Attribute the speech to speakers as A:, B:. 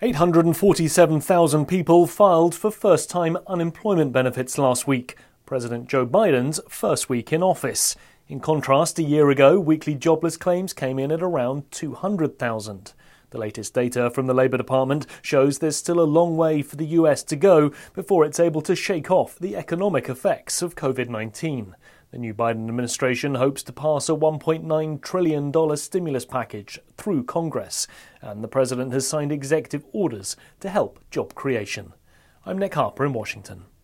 A: 847,000 people filed for first-time unemployment benefits last week, President Joe Biden's first week in office. In contrast, a year ago, weekly jobless claims came in at around 200,000. The latest data from the Labour Department shows there's still a long way for the US to go before it's able to shake off the economic effects of COVID-19. The new Biden administration hopes to pass a $1.9 trillion stimulus package through Congress, and the president has signed executive orders to help job creation. I'm Nick Harper in Washington.